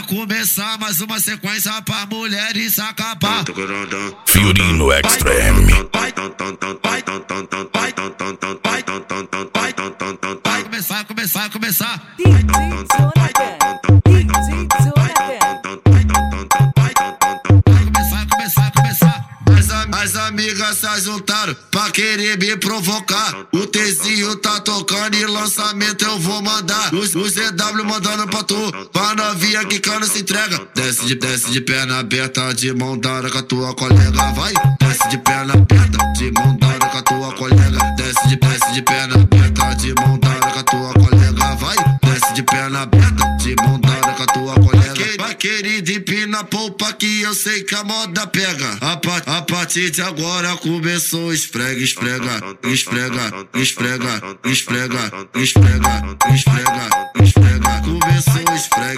começar mais uma sequência pra mulheres acabar. Fiorino Extreme. Vai começar. As amigas se juntaram pra querer me provocar. O Tzinho tá tocando e lançamento eu vou mandar. O ZW mandando pra tu, pra novinha que cana se entrega. Desce de perna aberta, de mão dada com a tua colega. Vai, desce de perna aberta, de mão dada com a tua colega. Desce de perna aberta, de mão dada com a tua colega. Vai, desce de perna aberta, de mão dada com a tua colega. Vai, querida, empina a polpa que eu sei que a moda pega. A partir de agora começou esfrega. Começou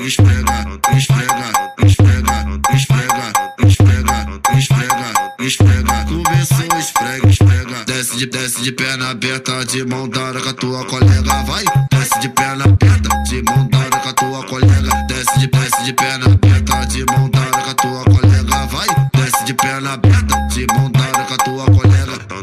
esfrega. Começou esfrega. Desce de perna aberta, de mão dada com a tua colega. Vai, desce de perna aberta, de mão dada com a tua colega. Desce de perna aberta, de mão dada com a tua colega. Vai, desce de perna aberta, de mão dada com a tua colega.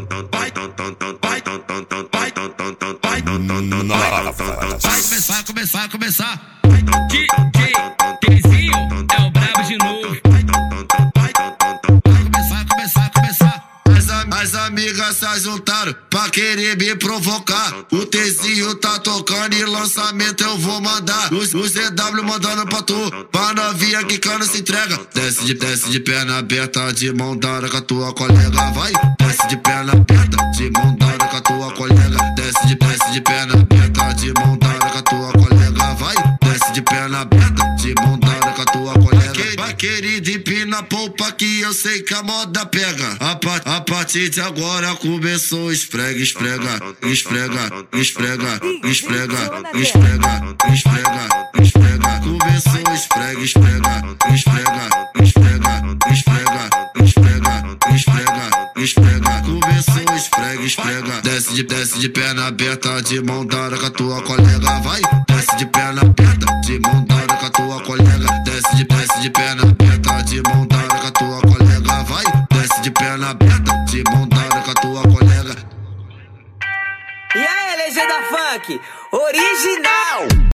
Vai começar. DJ Tzinho é o brabo de novo. As amigas se juntaram pra querer me provocar. O Tzinho tá tocando e lançamento eu vou mandar. O ZW mandando pra tu, pra novinha que cana se entrega. Desce de perna aberta, de mão dada com a tua colega. Vai, desce de perna aberta, de mão dada com a tua colega. Desce de perna aberta, de mão dada com a tua colega. Vai, desce de perna aberta, de mão dada com a tua colega. Vai, querida, empina a polpa que eu sei que a moda pega. A partir de agora começou esfrega. Começou esfrega. Começou esfrega. Desce de perna aberta, de mão dada com a tua colega. Vai, desce de perna aberta, de mão dada com a tua colega. Desce de perna aberta, de mão dada com a tua colega. Vai, desce de perna aberta, de mão dada com a tua colega. E aí, legenda funk, original!